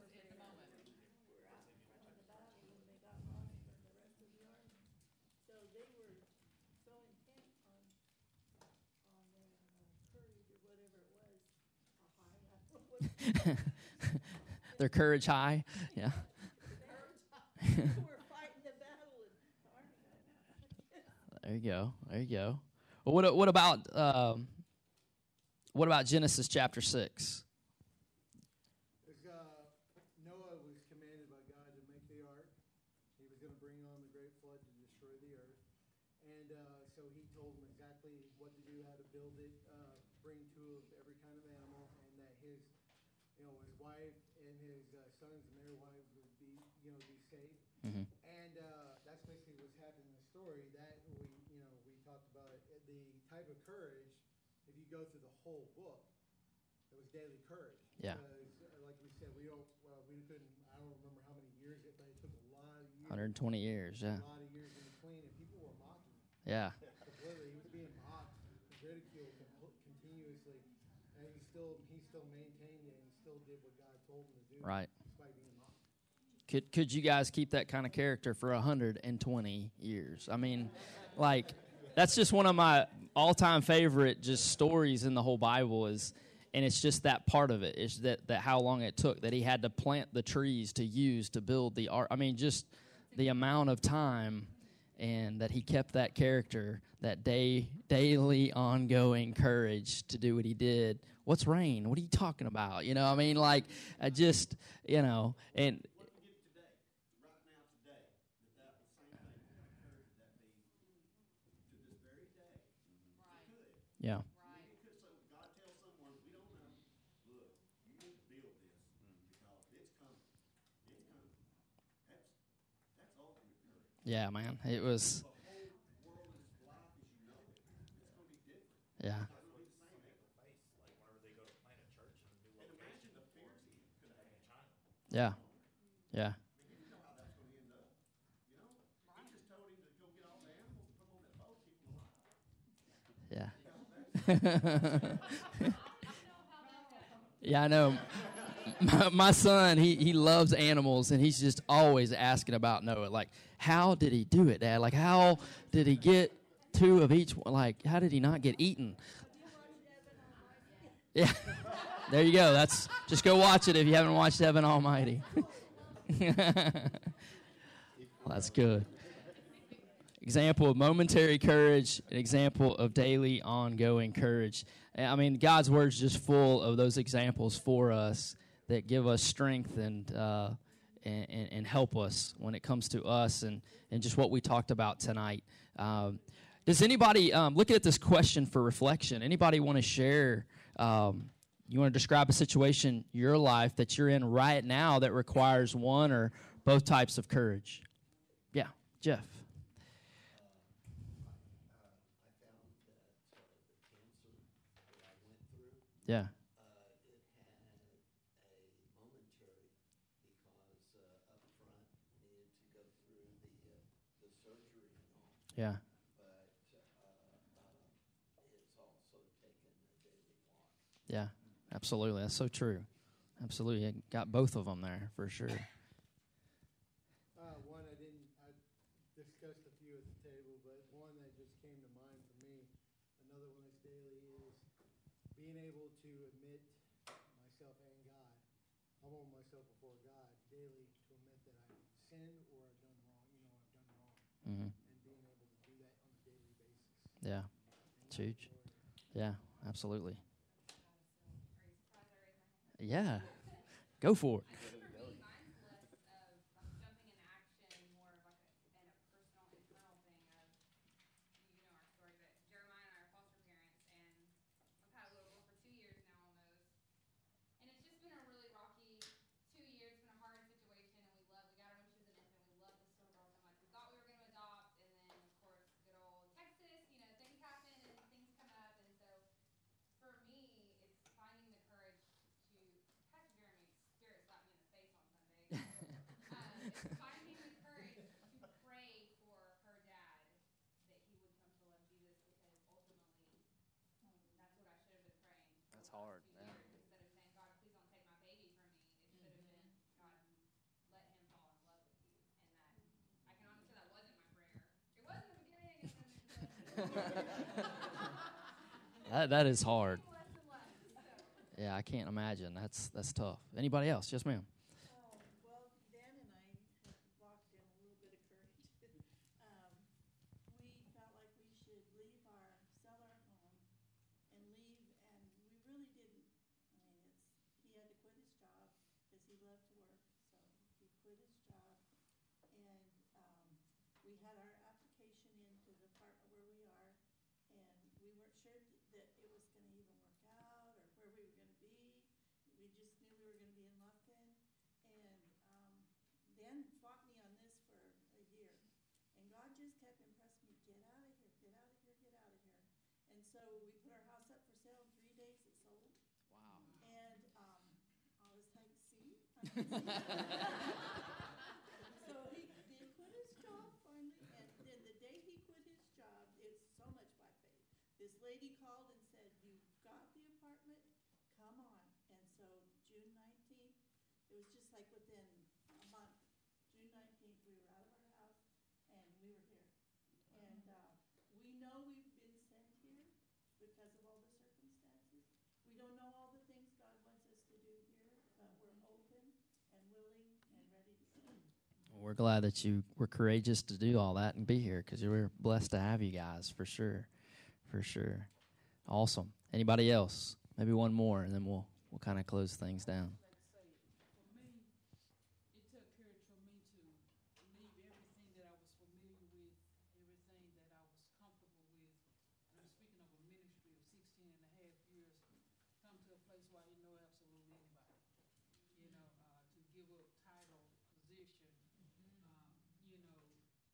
Their courage high. Yeah. There you go. There you go. Well, what what about um, what about Genesis chapter six? Uh, Noah was commanded by God to make the ark. He was going to bring on the great flood to destroy the earth, and uh, so he told him exactly what to do, how to build it, uh, bring two of every kind of animal, and that his, you know, his wife and his uh, sons and their wives would be, you know, be safe. Mm-hmm. And uh, that's basically what's happened in the story. That we, you know, we talked about it. The type of courage. If you go through the whole book, it was daily courage. Yeah. Because, uh, like we said, we don't, well, we couldn't. I don't remember how many years it, but it took a lot of years. one hundred twenty years. Yeah. A lot of years in between, and people were mocking him. Yeah. Completely, he was being mocked, ridiculed continuously, and he still, he still maintained it, and he still did what God told him to do. Right. Despite being mocked. Could could you guys keep that kind of character for one hundred twenty years? I mean, like, that's just one of my all-time favorite just stories in the whole Bible is, and it's just that part of it is that, that how long it took, that he had to plant the trees to use to build the ark. I mean, just the amount of time, and that he kept that character, that day, daily ongoing courage to do what he did. What's rain? What are you talking about? You know, I mean, like, I just, you know, and yeah. Right. Because so God tells someone, we don't know, look, you need to build this because it's coming. It's coming. That's that's ultimate courage. Yeah, man. It was. The whole world is life as you know it. It's going to be different. Yeah. It's going to be the same. Like whenever they go to plant a church in a new location. And imagine the fears he could have had in China. Yeah. Yeah. You know how that's going to end up. You know, he just told him to go get all the animals and put them on that boat, keep them alive. Yeah. Yeah, I know. My, my son, he, he loves animals, and he's just always asking about Noah. Like, how did he do it, Dad? Like, how did he get two of each one? Like, how did he not get eaten? Yeah. There you go. That's just go watch it if you haven't watched Evan Almighty. Well, that's good. Example of momentary courage, an example of daily ongoing courage. I mean, God's word's just full of those examples for us that give us strength and uh, and, and help us when it comes to us and, and just what we talked about tonight. Um, does anybody, um, looking at this question for reflection, anybody want to share, um, you want to describe a situation, your life, that you're in right now that requires one or both types of courage? Yeah, Jeff. Yeah. Uh, it had a momentary because uh, up front needed to go through the uh, the surgery and all. Yeah. But uh, uh, it's also taken a daily walk. Yeah, absolutely. That's so true. Absolutely. You got both of them there for sure. Uh, one I didn't. I discussed a few at the table, but one that just came to mind for me. Another one that's daily is being able to admit myself and God, humble myself before God daily to admit that I've sinned or I've done wrong. You know, I've done wrong, Mm-hmm. and being able to do that on a daily Yeah, it's huge. Yeah, absolutely. Yeah, go for it. For me, mine's less of like jumping into action, more of like a, and a personal, internal thing of, you know our story, but Jeremiah and I are foster parents, and I've had a little girl for two years now almost. And it's just been a really rocky two years, been a hard situation, and we love, we got her when she was an infant, we love this little girl so much. We thought we were going to adopt, and then, of course, good old Texas, you know, things happen and things come up, and so for me, it's finding the courage to, Pastor Jeremy's spirit slapped me in the face on Sunday. um, it's finding the courage to pray for her dad that he would come to love Jesus, because ultimately that's what I should have been praying. for That's the last hard, two yeah. years. Instead of saying, God, please don't take my baby from me, it should have been, God, let him fall in love with you. And that, I can honestly say that wasn't my prayer. It was in the beginning, and then it That that is hard. became less and less. So. Yeah, I can't imagine. That's that's tough. Anybody else? Yes, ma'am. Um, well, Dan and I have walked in a little bit of courage. um, we felt like we should leave our, sell our home and leave, and we really didn't. I mean, it's, he had to quit his job because he loved to work, so he quit his job. And um, we had our application into the apartment where we are, and we weren't sure that it was going to even work out or where we were going to be. We just knew we were going to be in Lufkin. And um, Dan fought me on this for a year. And God just kept impressing me, get out of here, get out of here, get out of here. And so we put our house up for sale. In three days it sold. Wow. And um, I was like, see? So he did quit his job finally, and then the day he quit his job, it's so much by faith. This lady called and said, "You got the apartment? Come on." And so June nineteenth, it was just like within a month. June nineteenth, we were out of our house, and we were here. And uh, we know we've been sent here because of all the circumstances. We don't know all the things God wants us to do here, but we're open and willing and ready to go. We're glad that you were courageous to do all that and be here, because we're blessed to have you guys, for sure, for sure. Awesome. Anybody else? Maybe one more, and then we'll we'll kind of close things down. Like I say, for me, it took courage for me to leave everything that I was familiar with, everything that I was comfortable with. And I'm speaking of a ministry of sixteen and a half years, come to a place where I didn't know absolutely anybody. You know, uh, to give up title, position, um, you know,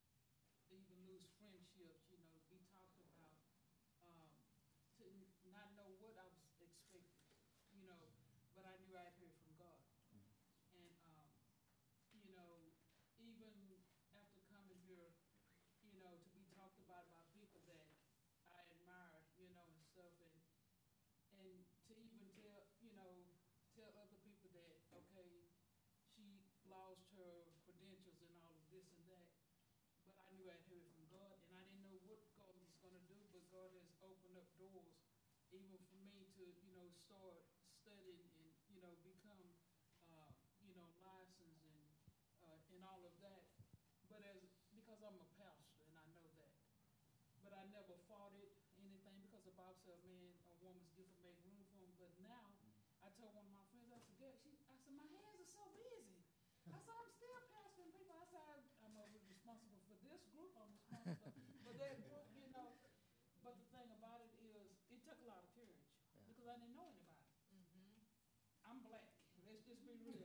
even lose friendships, you know, be talked about, um, to n- not know what I was expecting, you know, but I knew I'd heard from God. And, um, you know, even after coming here, you know, to be talked about by people that I admire, you know, and stuff, and and to even tell, you know, tell other people that, okay, she lost her credentials and all of this and that, but I knew I'd heard from God, and I didn't know what God was going to do, but God has opened up doors, even for me to, you know, start studying and, you know, become, uh, you know, licensed and, uh, and all of that. But as, because I'm a pastor and I know that, but I never fought it, anything, because the Bible said, man, a woman's gift will make room for him. But now, I told one of my friends, I said, girl, she, I said, my hands are so busy. I said, I'm still pastoring people. I said, I- I'm uh, responsible for this group. I'm responsible for that group, you know. But the thing about it is, it took a lot of courage, because I didn't know anybody. I'm black. Let's just be real.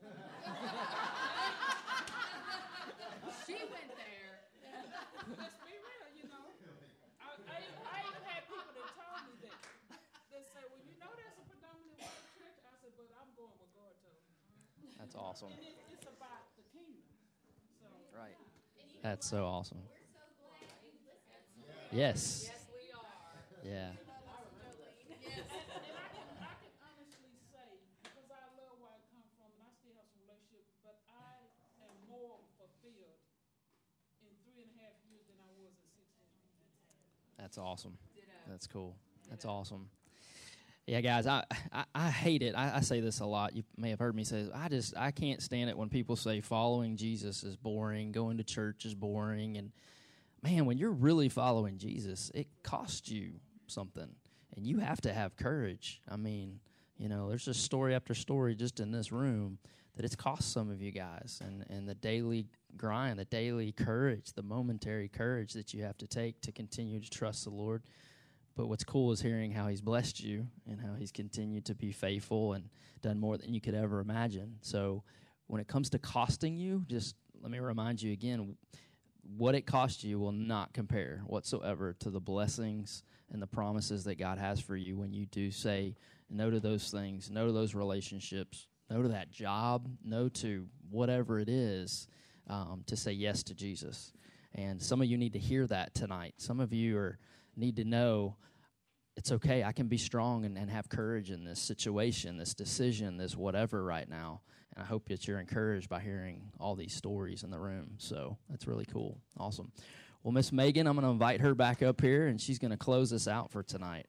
She went there. Let's be real, you know. I, I, I even had people that told me that. They say, well, you know that's a predominantly white church. I said, but I'm going with God told me. That's awesome. And it, it's about the kingdom. So, Right. That's so awesome. We're so glad you listened. Yes. Yes, we are. Yeah. and, and I can, I can honestly say, because I love where I come from, and I still have some relationship, but I am more fulfilled in three and a half years than I was in sixteen. That's awesome. That's cool. That's awesome. Yeah, guys, I, I, I hate it. I, I say this a lot. You may have heard me say this. I just I can't stand it when people say following Jesus is boring, going to church is boring, and man, when you're really following Jesus, it costs you something, and you have to have courage. I mean, you know, there's just story after story just in this room that it's cost some of you guys, and, and the daily grind, the daily courage, the momentary courage that you have to take to continue to trust the Lord. But what's cool is hearing how he's blessed you and how he's continued to be faithful and done more than you could ever imagine. So when it comes to costing you, just let me remind you again, what it cost you will not compare whatsoever to the blessings and the promises that God has for you when you do say no to those things, no to those relationships, no to that job, no to whatever it is, um, to say yes to Jesus. And some of you need to hear that tonight. Some of you are need to know it's okay. I can be strong and, and have courage in this situation, this decision, this whatever right now. And I hope that you're encouraged by hearing all these stories in the room. So that's really cool. Awesome. Well, Miss Megan, I'm going to invite her back up here, and she's going to close us out for tonight.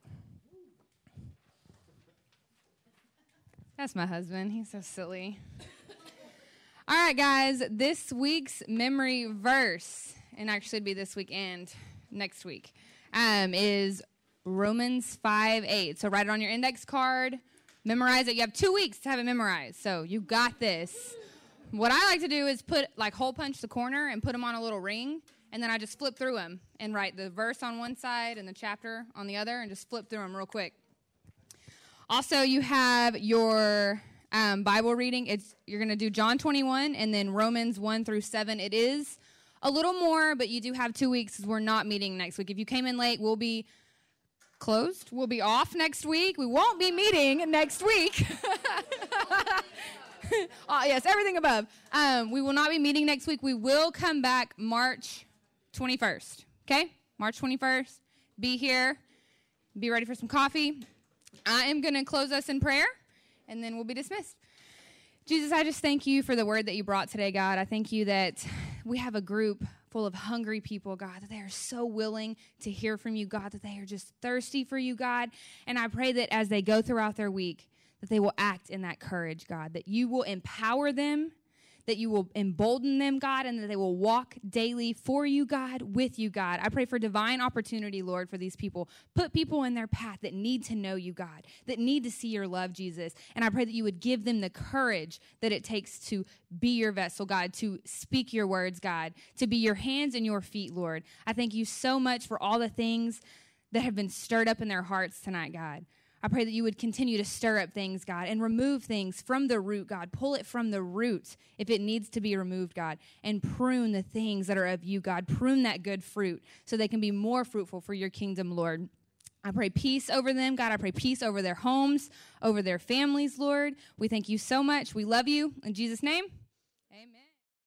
That's my husband. He's so silly. All right, guys. This week's memory verse, and actually it'd be this week and next week, um, is Romans five eight. So write it on your index card. Memorize it. You have two weeks to have it memorized, so you got this. What I like to do is put, like, hole punch the corner and put them on a little ring, and then I just flip through them and write the verse on one side and the chapter on the other and just flip through them real quick. Also, you have your um, Bible reading. It's you're going to do John twenty-one and then Romans one through seven. It is a little more, but you do have two weeks because we're not meeting next week. If you came in late, we'll be closed. We'll be off next week. We won't be meeting next week. Oh, yes, everything above. Um, we will not be meeting next week. We will come back March twenty-first. Okay? March twenty-first. Be here. Be ready for some coffee. I am going to close us in prayer, and then we'll be dismissed. Jesus, I just thank you for the word that you brought today, God. I thank you that we have a group full of hungry people, God, that they are so willing to hear from you, God, that they are just thirsty for you, God. And I pray that as they go throughout their week, that they will act in that courage, God, that you will empower them, that you will embolden them, God, and that they will walk daily for you, God, with you, God. I pray for divine opportunity, Lord, for these people. Put people in their path that need to know you, God, that need to see your love, Jesus. And I pray that you would give them the courage that it takes to be your vessel, God, to speak your words, God, to be your hands and your feet, Lord. I thank you so much for all the things that have been stirred up in their hearts tonight, God. I pray that you would continue to stir up things, God, and remove things from the root, God. Pull it from the root if it needs to be removed, God, and prune the things that are of you, God. Prune that good fruit so they can be more fruitful for your kingdom, Lord. I pray peace over them, God. I pray peace over their homes, over their families, Lord. We thank you so much. We love you. In Jesus' name.